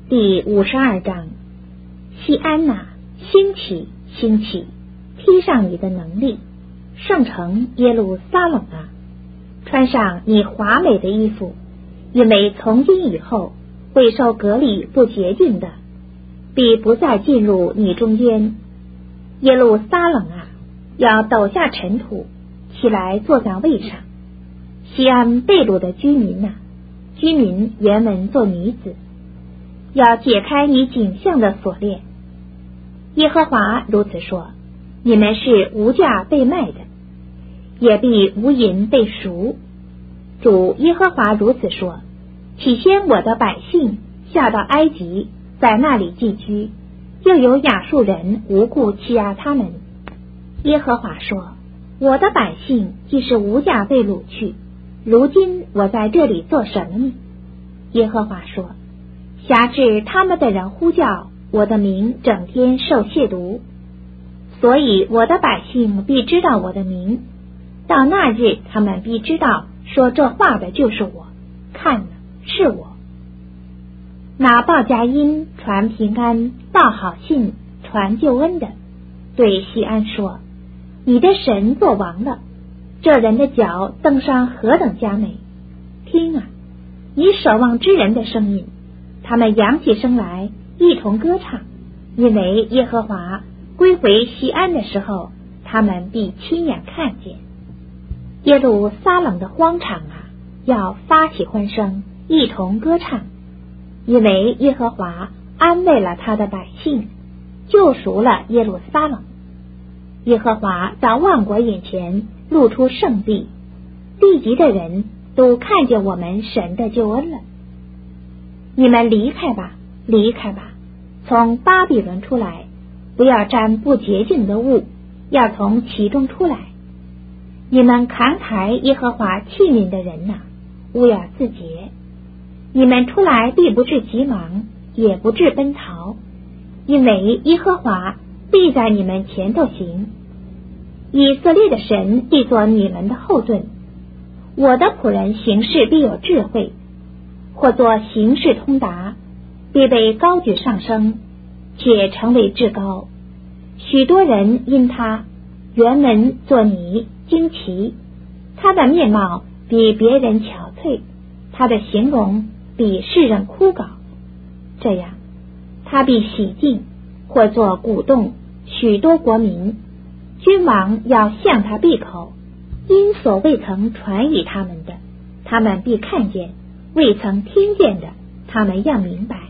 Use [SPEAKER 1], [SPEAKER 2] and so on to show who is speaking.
[SPEAKER 1] 第52章。西安哪，兴起，兴起，披上你的能力，圣城耶路撒冷啊，穿上你华美的衣服，因为从今以后会受隔离不洁净的，必不再进入你中间。耶路撒冷啊，要抖下尘土，起来坐在位上。西安被掳的居民啊，居民原文做女子，要解开你颈项的锁链。耶和华如此说，你们是无价被卖的，也必无银被赎。主耶和华如此说，起先我的百姓下到埃及，在那里寄居，又有亚述人无故欺压他们。耶和华说，我的百姓既是无价被掳去，如今我在这里做什么呢？耶和华说，辖制他们的人呼叫我的名，整天受亵渎，所以我的百姓必知道我的名。到那日，他们必知道说这话的就是我，看了是我。那报佳音、传平安、报好信、传救恩的，对西安说，你的神作王了，这人的脚登上何等佳美！听啊，你守望之人的声音，他们扬起声来，一同歌唱，因为耶和华归回西安的时候，他们必亲眼看见。耶路撒冷的荒场啊，要发起欢声，一同歌唱，因为耶和华安慰了他的百姓，救赎了耶路撒冷。耶和华在万国眼前露出圣地，地极的人都看见我们神的救恩了。你们离开吧，离开吧，从巴比伦出来，不要沾不洁净的物，要从其中出来。你们扛抬耶和华器皿的人哪，勿要自洁。你们出来必不致急忙，也不致奔逃，因为耶和华必在你们前头行。以色列的神必作你们的后盾。我的仆人行事必有智慧，或作行事通达，必被高举上升，且成为至高。许多人因他原文作你惊奇，他的面貌比别人憔悴，他的形容比世人枯槁。这样他必洗净，或作鼓动许多国民，君王要向他闭口，因所未曾传与他们的，他们必看见；未曾听见的，他们要明白。